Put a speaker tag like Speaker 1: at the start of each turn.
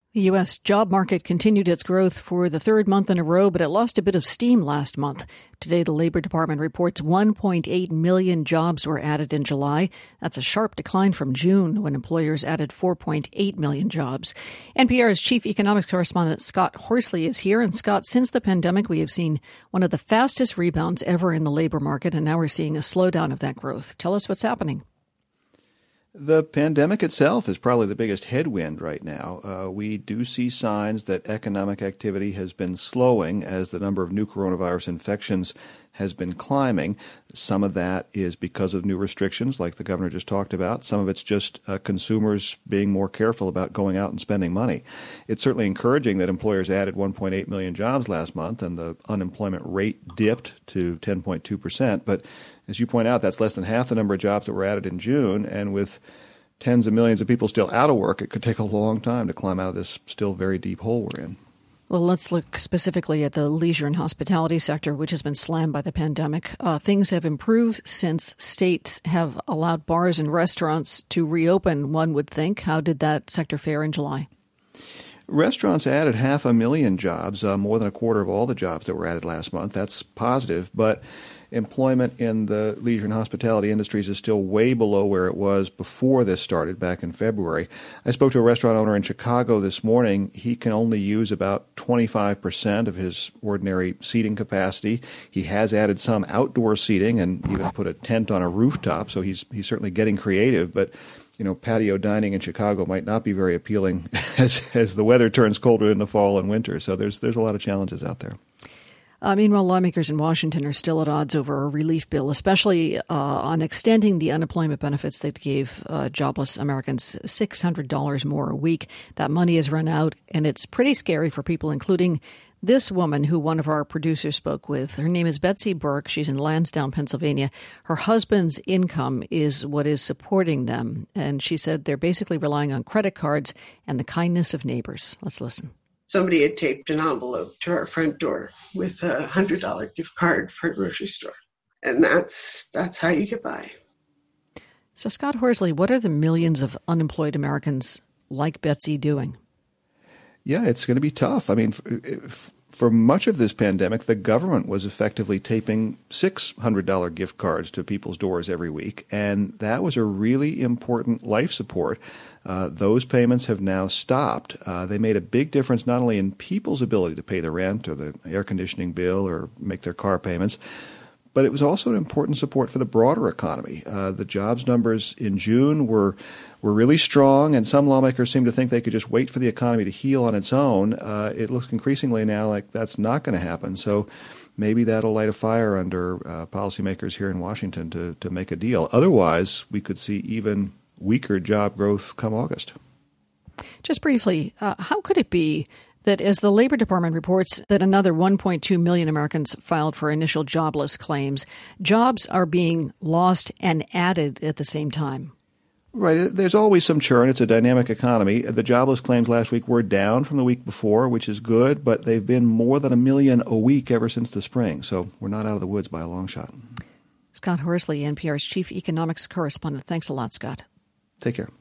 Speaker 1: The U.S. job market continued its growth for the third month in a row, but it lost a bit of steam last month. Today, the Labor Department reports 1.8 million jobs were added in July. That's a sharp decline from June, when employers added 4.8 million jobs. NPR's chief economics correspondent Scott Horsley is here. And Scott, since the pandemic, we have seen one of the fastest rebounds ever in the labor market, and now we're seeing a slowdown of that growth. Tell us what's happening.
Speaker 2: The pandemic itself is probably the biggest headwind right now. We do see signs that economic activity has been slowing as the number of new coronavirus infections has been climbing. Some of that is because of new restrictions, like the governor just talked about. Some of it's just consumers being more careful about going out and spending money. It's certainly encouraging that employers added 1.8 million jobs last month, and the unemployment rate dipped to 10.2%. But as you point out, that's less than half the number of jobs that were added in June, and with tens of millions of people still out of work, it could take a long time to climb out of this still very deep hole we're in.
Speaker 1: Well, let's look specifically at the leisure and hospitality sector, which has been slammed by the pandemic. Things have improved since states have allowed bars and restaurants to reopen, one would think. How did that sector fare in July?
Speaker 2: Restaurants added 500,000 jobs, more than a quarter of all the jobs that were added last month. That's positive, but employment in the leisure and hospitality industries is still way below where it was before this started back in February. I spoke to a restaurant owner in Chicago this morning. He can only use about 25% of his ordinary seating capacity. He has added some outdoor seating and even put a tent on a rooftop, so he's certainly getting creative, but patio dining in Chicago might not be very appealing as the weather turns colder in the fall and winter. So there's a lot of challenges out there.
Speaker 1: Meanwhile, lawmakers in Washington are still at odds over a relief bill, especially on extending the unemployment benefits that gave jobless Americans $600 more a week. That money has run out, and it's pretty scary for people, including this woman who one of our producers spoke with. Her name is Betsy Burke. She's in Lansdowne, Pennsylvania. Her husband's income is what is supporting them, and she said they're basically relying on credit cards and the kindness of neighbors. Let's listen.
Speaker 3: Somebody had taped an envelope to our front door with a $100 gift card for a grocery store. And that's how you get by.
Speaker 1: So, Scott Horsley, what are the millions of unemployed Americans like Betsy doing?
Speaker 2: Yeah, it's going to be tough. I mean, for much of this pandemic, the government was effectively taping $600 gift cards to people's doors every week, and that was a really important life support. Those payments have now stopped. They made a big difference not only in people's ability to pay the rent or the air conditioning bill or make their car payments, but it was also an important support for the broader economy. The jobs numbers in June were really strong, and some lawmakers seem to think they could just wait for the economy to heal on its own. It looks increasingly now like that's not going to happen. So maybe that'll light a fire under policymakers here in Washington to make a deal. Otherwise, we could see even weaker job growth come August.
Speaker 1: Just briefly, how could it be that as the Labor Department reports that another 1.2 million Americans filed for initial jobless claims, jobs are being lost and added at the same time?
Speaker 2: Right. There's always some churn. It's a dynamic economy. The jobless claims last week were down from the week before, which is good, but they've been more than 1 million a week ever since the spring. So we're not out of the woods by a long shot.
Speaker 1: Scott Horsley, NPR's chief economics correspondent. Thanks a lot, Scott.
Speaker 2: Take care.